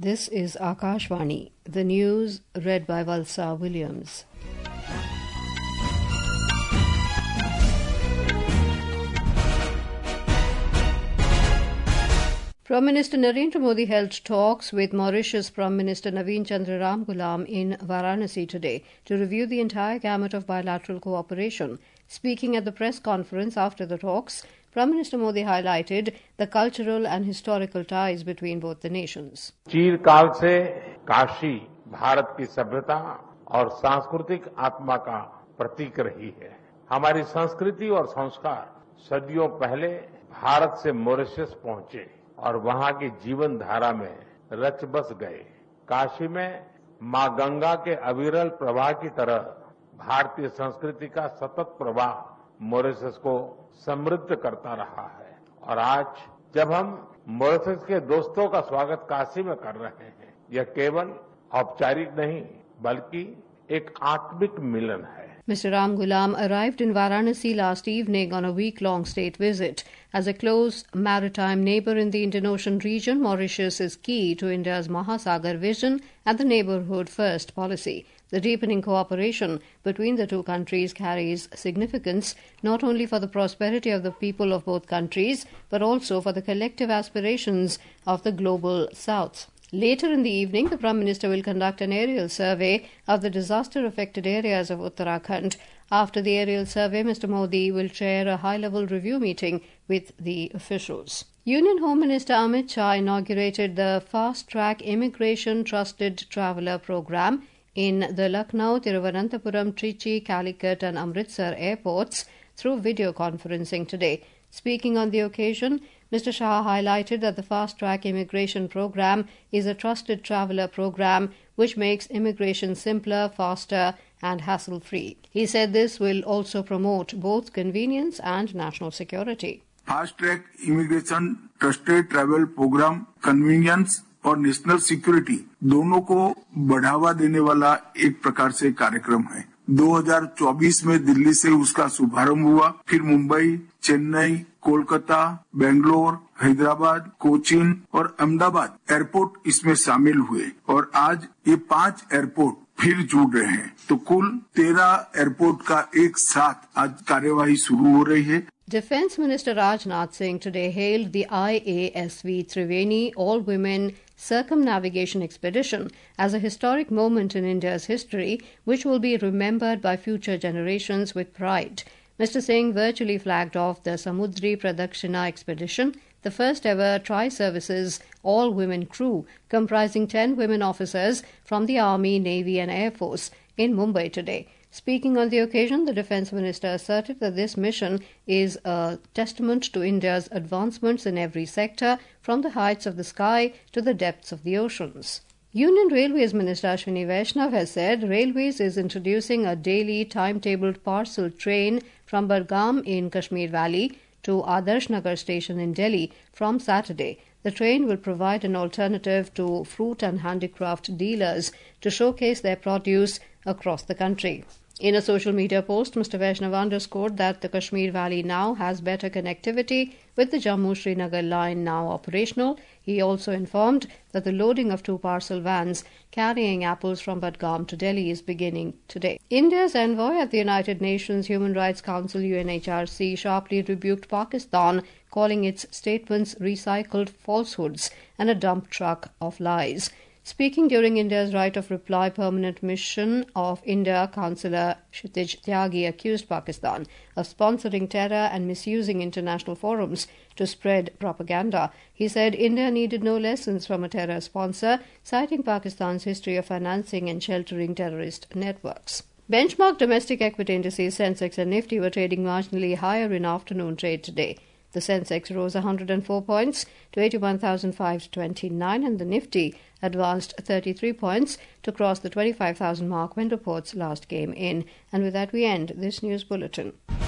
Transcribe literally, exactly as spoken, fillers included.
This is Akashvani. The news read by Valsa Williams. Prime Minister Narendra Modi held talks with Mauritius Prime Minister Naveen Chandra Ramgoolam in Varanasi today to review the entire gamut of bilateral cooperation. Speaking at the press conference after the talks, Prime Minister Modi highlighted the cultural and historical ties between both the nations. चिरकाल से काशी भारत की सभ्यता और सांस्कृतिक आत्मा का प्रतीक रही है। हमारी संस्कृति और संस्कार सदियों पहले भारत से मॉरिशस पहुंचे और वहां की जीवन धारा में रच बस गए। काशी में मां गंगा के अविरल प्रवाह की तरह भारतीय संस्कृति का सतत प्रवाह मॉरिशस को समृद्ध करता रहा है और आज जब हम मॉरिशस के दोस्तों का स्वागत काशी में कर रहे हैं, यह केवल औपचारिक नहीं बल्कि एक आत्मिक मिलन है। Mister Ramgoolam arrived in Varanasi last evening on a week-long state visit. As a close maritime neighbour in the Indian Ocean region, Mauritius is key to India's Mahasagar vision and the Neighbourhood First policy. The deepening cooperation between the two countries carries significance not only for the prosperity of the people of both countries, but also for the collective aspirations of the global South. Later in the evening, the Prime Minister will conduct an aerial survey of the disaster-affected areas of Uttarakhand. After the aerial survey, Mister Modi will chair a high-level review meeting with the officials. Union Home Minister Amit Shah inaugurated the Fast-Track Immigration Trusted Traveller Programme in the Lucknow, Thiruvananthapuram, Trichy, Calicut and Amritsar airports through video conferencing today. Speaking on the occasion, Mister Shah highlighted that the Fast-Track Immigration Programme is a trusted traveller programme which makes immigration simpler, faster and hassle-free. He said this will also promote both convenience and national security. Fast-Track Immigration Trusted Travel Programme convenience और national security दोनों को बढ़ावा देने वाला एक प्रकार से कार्यक्रम है। दो हज़ार चौबीस में दिल्ली से उसका शुभारंभ हुआ, फिर मुंबई, चेन्नई, कोलकाता, बेंगलोर, हैदराबाद, कोचीन और अहमदाबाद एयरपोर्ट इसमें शामिल हुए और आज ये पांच एयरपोर्ट फिर जुड़ रहे हैं। तो कुल तेरह एयरपोर्ट का एक साथ आज कार्यवाही शुरू हो रही है। Defence Minister Rajnath Singh today hailed the I A S V Triveni All-Women Circumnavigation Expedition as a historic moment in India's history which will be remembered by future generations with pride. Mister Singh virtually flagged off the Samudri Pradakshina expedition, the first ever tri-services all-women crew comprising ten women officers from the Army, Navy and Air Force in Mumbai today. Speaking on the occasion, the Defence Minister asserted that this mission is a testament to India's advancements in every sector, from the heights of the sky to the depths of the oceans. Union Railways Minister Ashwini Vaishnav has said Railways is introducing a daily timetabled parcel train from Bargam in Kashmir Valley to Adarsh Nagar station in Delhi from Saturday. The train will provide an alternative to fruit and handicraft dealers to showcase their produce across the country. In a social media post, Mister Vaishnav underscored that the Kashmir Valley now has better connectivity with the Jammu-Srinagar line now operational. He also informed that the loading of two parcel vans carrying apples from Budgam to Delhi is beginning today. India's envoy at the United Nations Human Rights Council U N H R C sharply rebuked Pakistan, calling its statements recycled falsehoods and a dump truck of lies. Speaking during India's right of reply permanent mission of India, Councillor Kshitij Tyagi accused Pakistan of sponsoring terror and misusing international forums to spread propaganda. He said India needed no lessons from a terror sponsor, citing Pakistan's history of financing and sheltering terrorist networks. Benchmark domestic equity indices Sensex and Nifty were trading marginally higher in afternoon trade today. The Sensex rose one hundred four points to eighty-one thousand five hundred twenty-nine and the Nifty advanced thirty-three points to cross the twenty-five thousand mark when reports last came in. And with that we end this news bulletin.